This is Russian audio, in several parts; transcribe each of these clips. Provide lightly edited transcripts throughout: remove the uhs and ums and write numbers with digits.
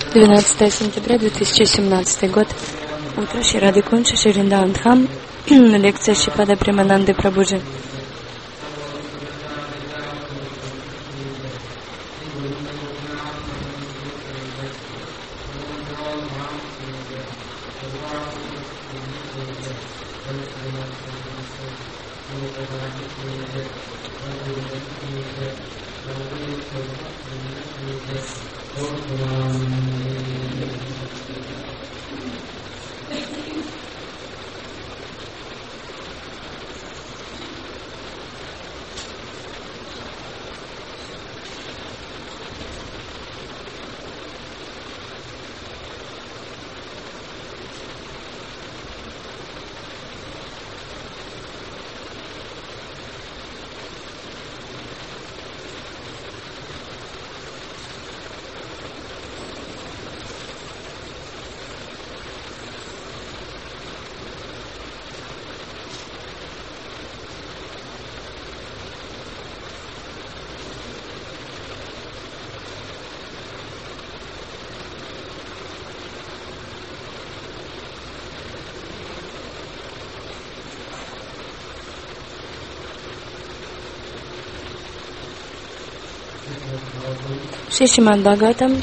12 сентября 2017 год. Утро. Шри Рады Кунж, Шри Вриндаван Дхам. Лекция Шрипада Премананды Прабхуджи. Шримад Бхагаватам,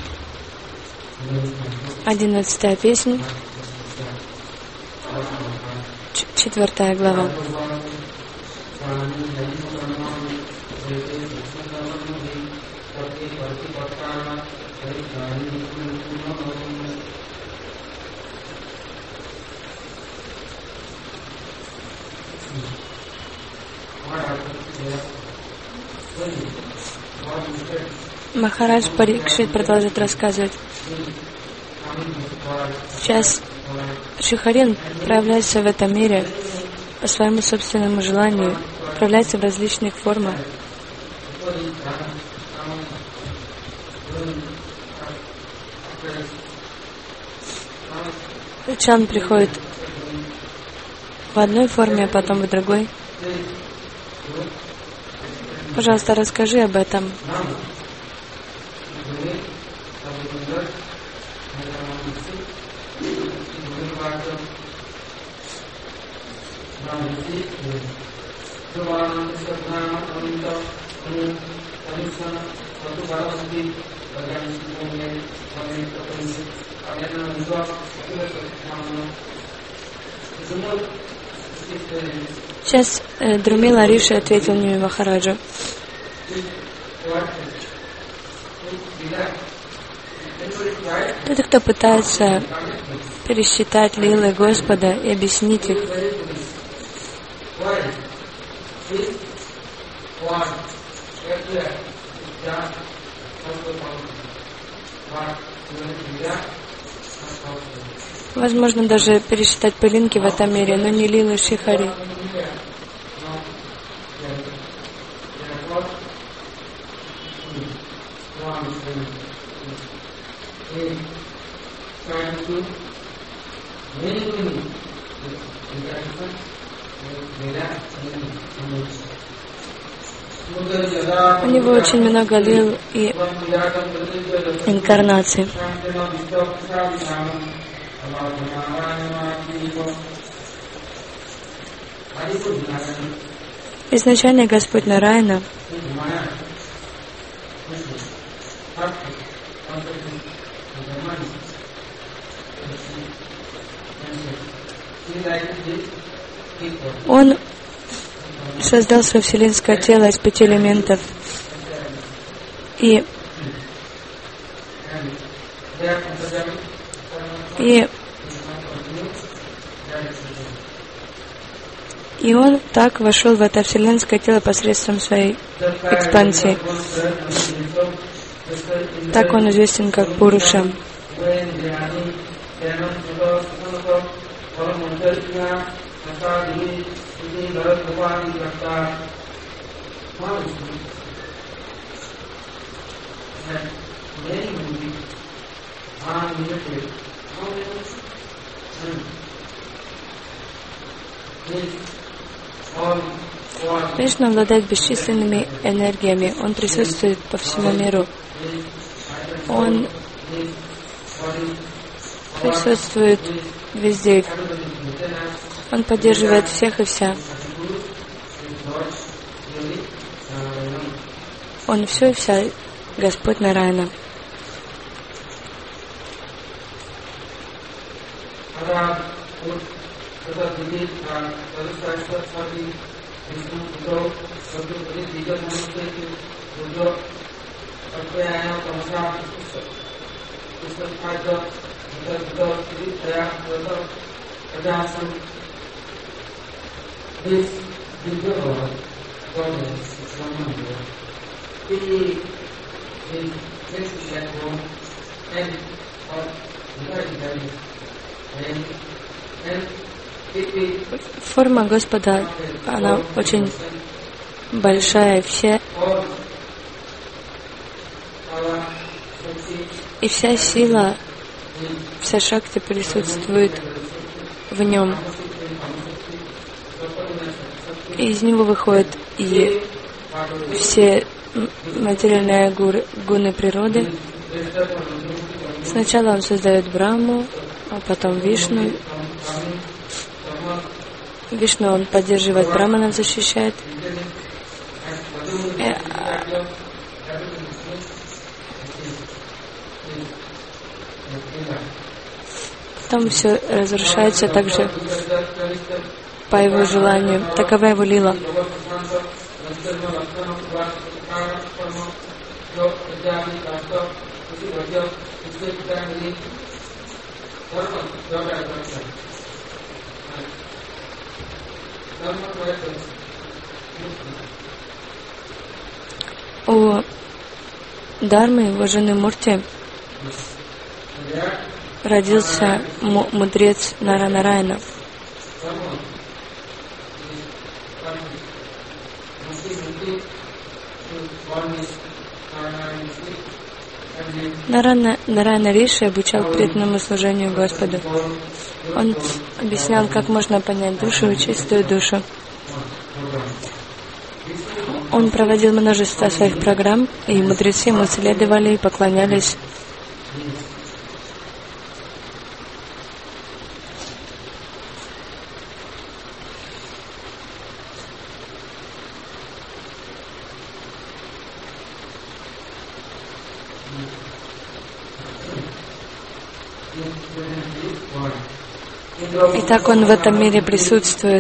11 песня, 4 глава. Махарадж Парикшит продолжит рассказывать. Сейчас Шрихарин проявляется в этом мире по своему собственному желанию, проявляется в различных формах. Сначала он приходит в одной форме, а потом в другой. Пожалуйста, расскажи об этом. Сейчас Друмила Риши ответил мне Махараджу. Тот, кто пытается пересчитать лилы Господа и объяснить их, возможно даже пересчитать пылинки в этом мире, но не лилы Шрихари. У него очень много лил и инкарнаций. Изначально Господь Нараяна Он создал свое вселенское тело из 5 элементов. И он так вошел в это вселенское тело посредством своей экспансии. Так он известен как Пуруша. Кришна обладает бесчисленными энергиями. Он присутствует по всему миру. Он присутствует везде. Он поддерживает всех и вся. Он все и вся, Господь Нараяна. Форма Господа, она очень большая, и вся сила, вся шакти присутствует в нем. И из него выходят и все материальные гуны природы. Сначала он создает Брахму, а потом Вишну. Вишну он поддерживает Брахманов, защищает. Потом все разрушается также по его желанию. Такова его лила. У Дharмы, его жены Мурти, родился мудрец Нара-Нараяна. Нараяна Риши обучал преданному служению Господу. Он объяснял, как можно понять душу и чистую душу. Он проводил множество своих программ, и мудрецы ему следовали и поклонялись. И так он в этом мире присутствует.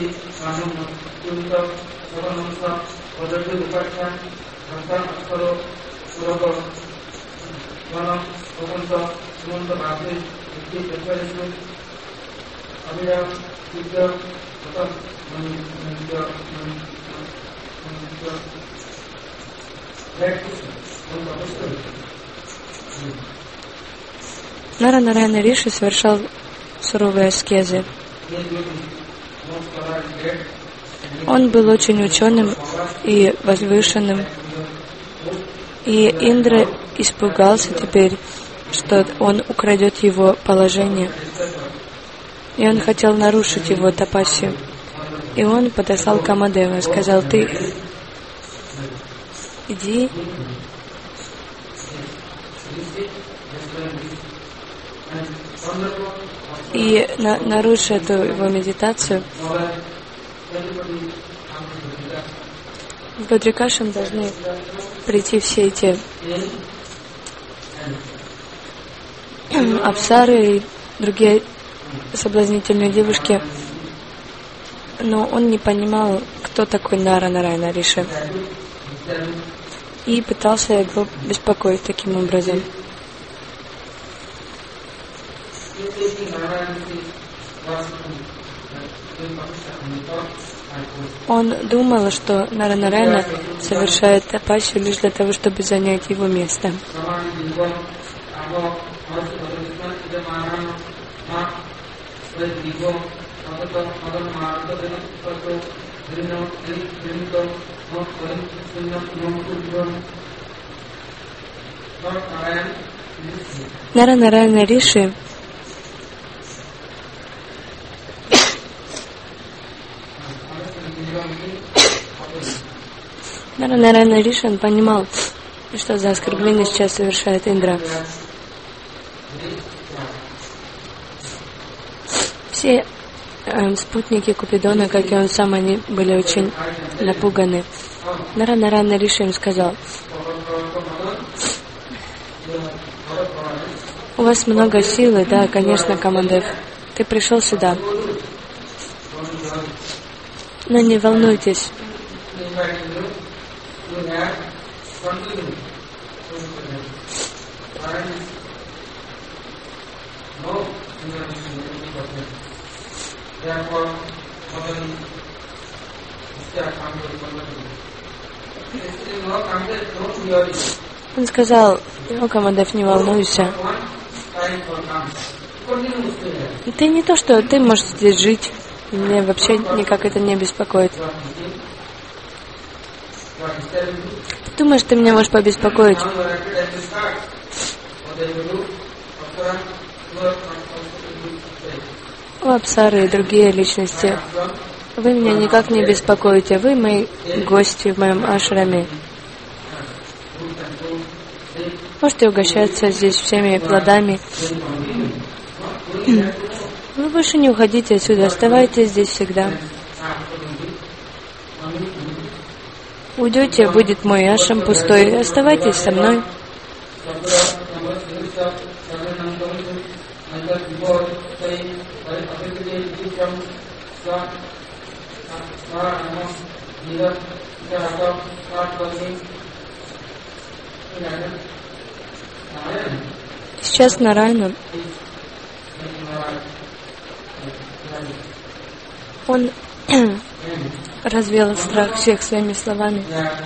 Нара-Нараяна Риши совершал суровые аскезы. Он был очень ученым и возвышенным. И Индра испугался теперь, что он украдет его положение. И он хотел нарушить его тапасию. И он подослал Камадева и сказал: ты иди и наруши эту его медитацию. В Бадрикашам должны прийти все эти апсары и другие соблазнительные девушки. Но он не понимал, кто такой Нара-Нараяна Риши. И пытался его беспокоить таким образом. Он думал, что Нара-Нараяна совершает тапасию лишь для того, чтобы занять его место. Нара-Нараяна Риши Нара-Нараяна Риши, он понимал, что за оскорбление сейчас совершает Индра. Все спутники Купидона, как и он сам, они были очень напуганы. Нарана Риши им сказал: у вас много силы, да, конечно, Камадев. Ты пришел сюда. Но не волнуйтесь. Он сказал: о, Камадев, не волнуйся. Ты не то, что ты можешь здесь жить. Меня вообще никак это не беспокоит. Ты думаешь, ты меня можешь побеспокоить? О, Апсары и другие личности, вы меня никак не беспокоите. Вы мои гости в моем ашраме. Можете угощаться здесь всеми плодами. Вы больше не уходите отсюда, оставайтесь здесь всегда. Уйдете, будет мой ашрам пустой, оставайтесь со мной. Сейчас Нарайна, он развеял страх всех своими словами.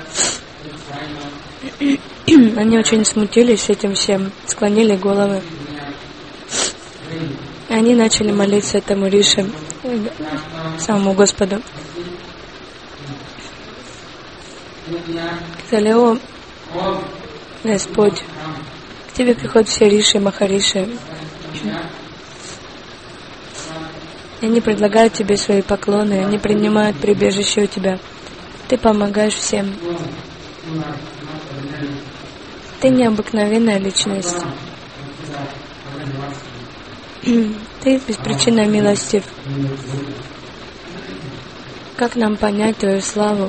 Они очень смутились этим всем, склонили головы. Они начали молиться этому Рише, самому Господу. Сказали: о, Господь, к Тебе приходят все Риши, Махариши. И они предлагают Тебе свои поклоны, они принимают прибежище у Тебя. Ты помогаешь всем. Ты необыкновенная личность. Ты беспричинно милостив. Как нам понять Твою славу?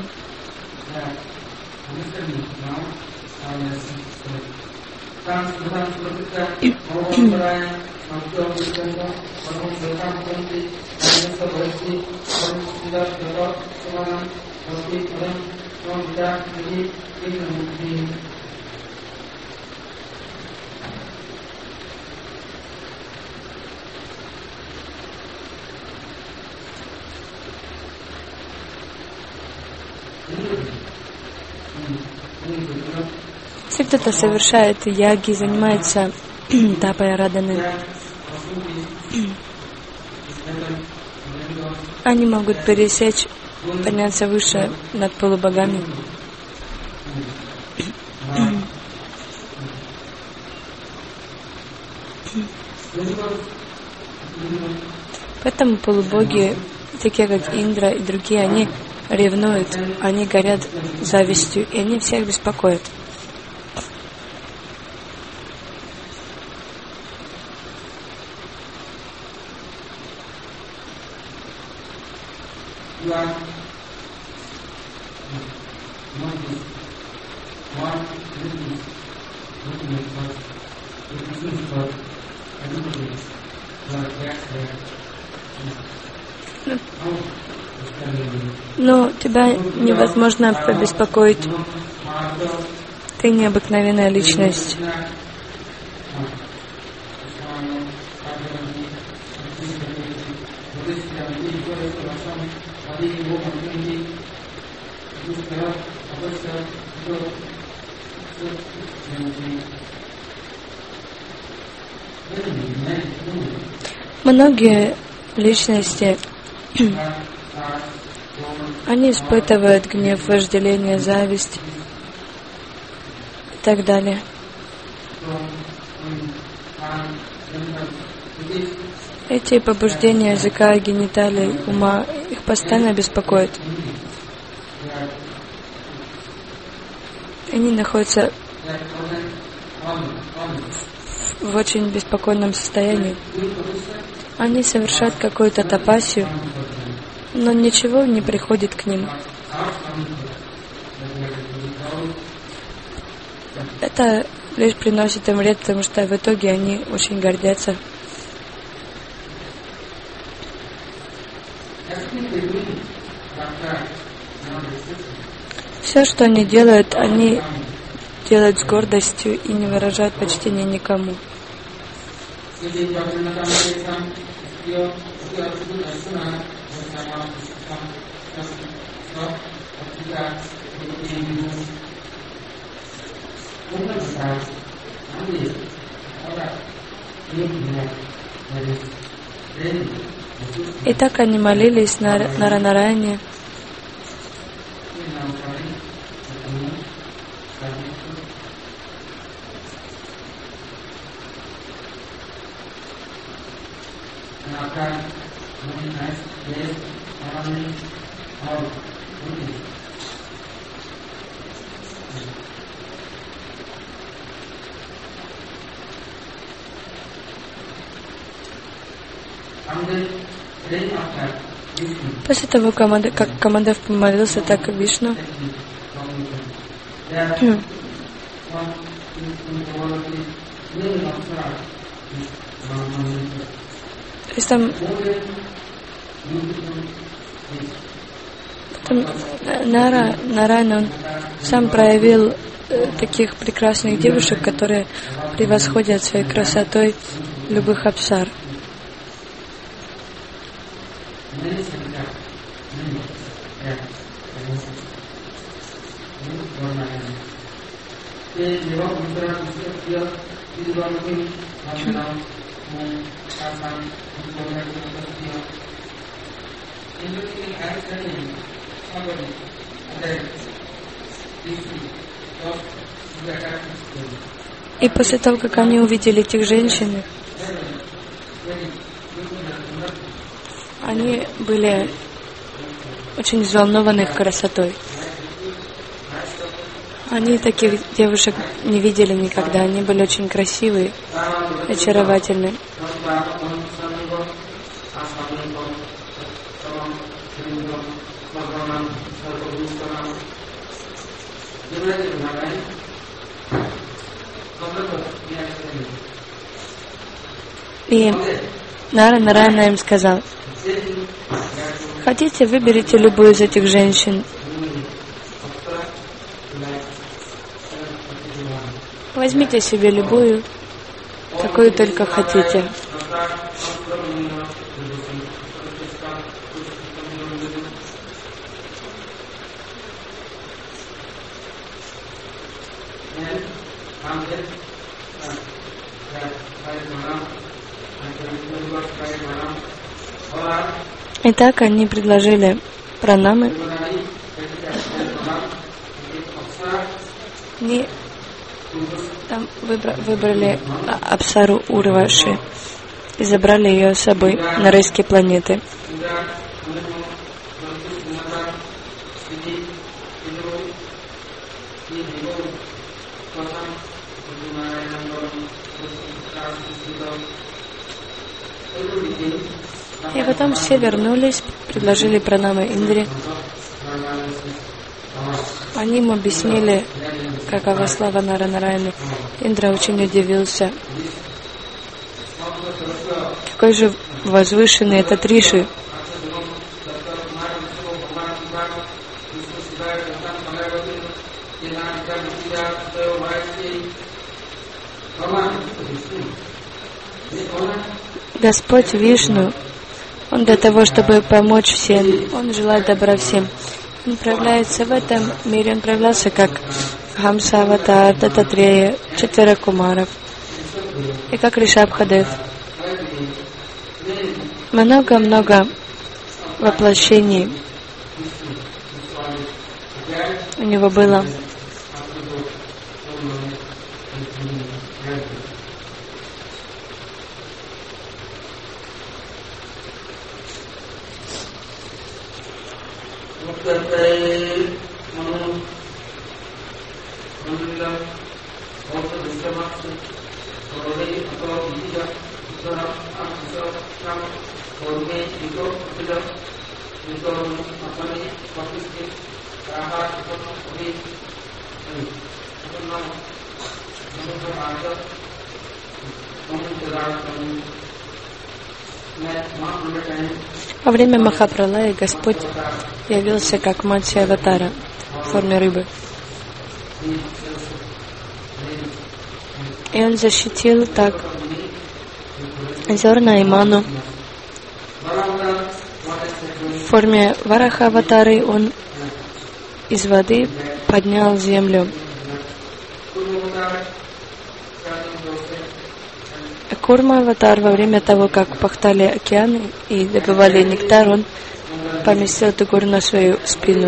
Если кто-то совершает яги, занимается тапой раданы, они могут пересечь, подняться выше над полубогами. Поэтому полубоги, такие как Индра и другие, они ревнуют, они горят завистью, и они всех беспокоят. Но тебя невозможно побеспокоить. Ты необыкновенная личность. Многие личности, они испытывают гнев, вожделение, зависть и так далее. Эти побуждения языка, гениталий, ума, их постоянно беспокоят. Они находятся в очень беспокойном состоянии. Они совершают какую-то тапасию, но ничего не приходит к ним. Это лишь приносит им вред, потому что в итоге они очень гордятся. Все, что они делают с гордостью и не выражают почтения никому. И так они молились Наранараяне. После того, как Камадев помолился, так и Вишну то есть там Нарайан, он сам проявил таких прекрасных девушек, которые превосходят своей красотой любых апсар. И после того, как они увидели этих женщин, они были очень взволнованы их красотой. Они таких девушек не видели никогда. Они были очень красивые, очаровательные. И Нарайана им сказал: хотите, выберите любую из этих женщин. Возьмите себе любую, какую только хотите. Итак, они предложили пранамы. Они там выбрали Апсару Урваши и забрали ее с собой на райские планеты. И потом все вернулись, предложили пранамы Индре. Они им объяснили, какова слава Наранараяны. Индра очень удивился. Какой же возвышенный этот Риши. Господь Вишну, Он для того, чтобы помочь всем, Он желает добра всем. Он проявляется в этом мире, Он проявлялся как Хамса, Аватар, Дататрея, 4 кумаров и как Ришабхадев. Много-много воплощений у него было. Во время Махапралая Господь явился как Матхья Аватара в форме рыбы. И Он защитил так зерна и ману. В форме Вараха Аватары Он из воды поднял землю. Курма Аватар во время того, как пахтали океаны и добывали нектар, он поместил эту гору на свою спину.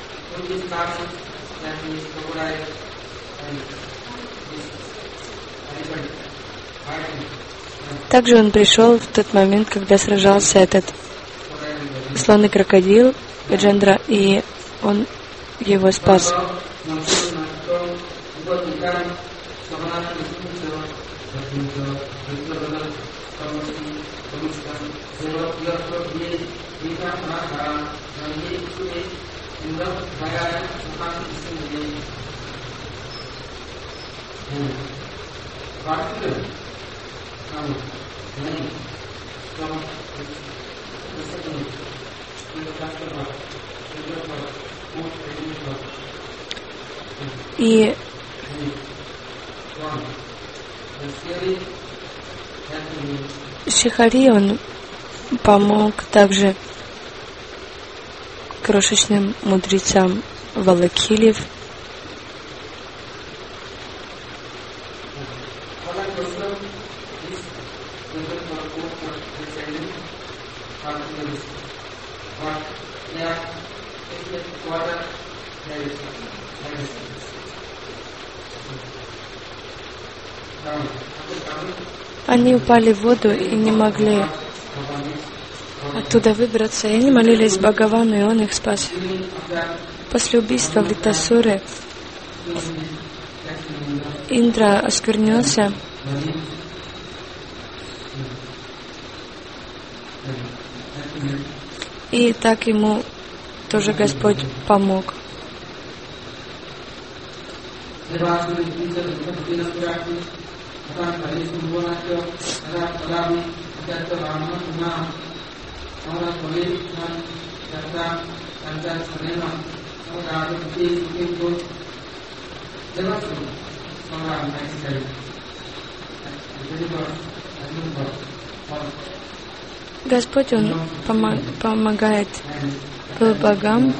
Также он пришел в тот момент, когда сражался этот слон и крокодил Гаджендра, и он его спас. И Шрихари, он помог также крошечным мудрецам Валакхилев. Они упали в воду и не могли оттуда выбраться. И они молились Бхагавану, и Он их спас. После убийства Вритасуры Индра осквернился. И так ему тоже Господь помог. Господь, Он помогает богам,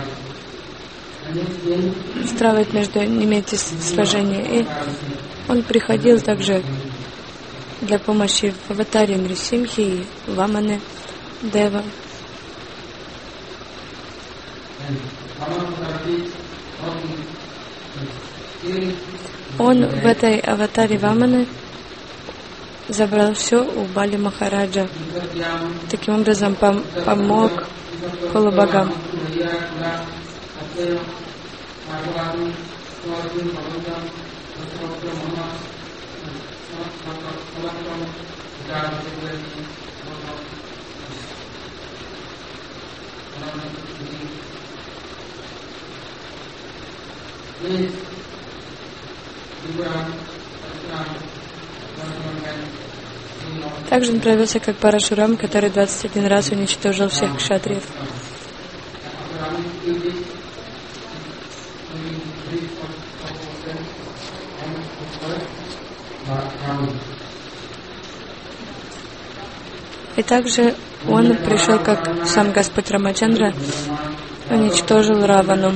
устраивает между ними эти сражения. И Он приходил также для помощи в аватаре Нрисимхи и Ваманы Дева. Он в этой аватаре Ваманы забрал все у Бали Махараджа. Таким образом помог полубогам. Также он проявился как Парашурам, который 21 раз уничтожил всех кшатриев. И также он пришел, как сам Господь Рамачандра, уничтожил Равану.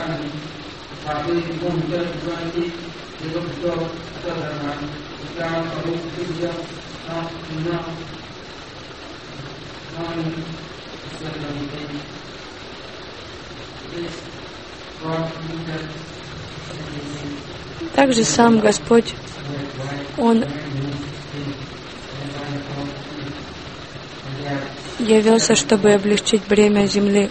Также сам Господь, Он явился, чтобы облегчить бремя земли.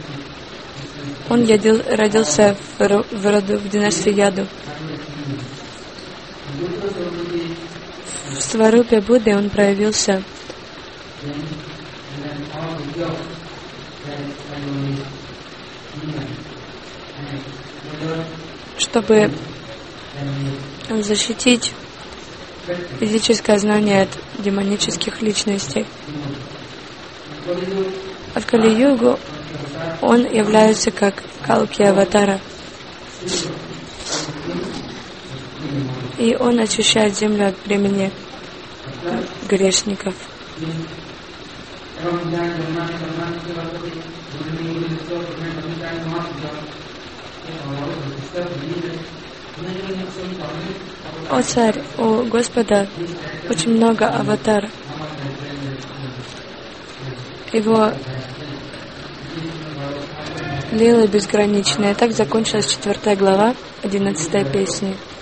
Он родился в династии Яду. В Сварупе Будды он проявился чтобы защитить физическое знание от демонических личностей. А в Кали-югу он является как Калки-аватара. И он очищает землю от бремени грешников. О царь, у Господа очень много аватар. Его лилы безграничные. Так закончилась 4 глава 11 песни.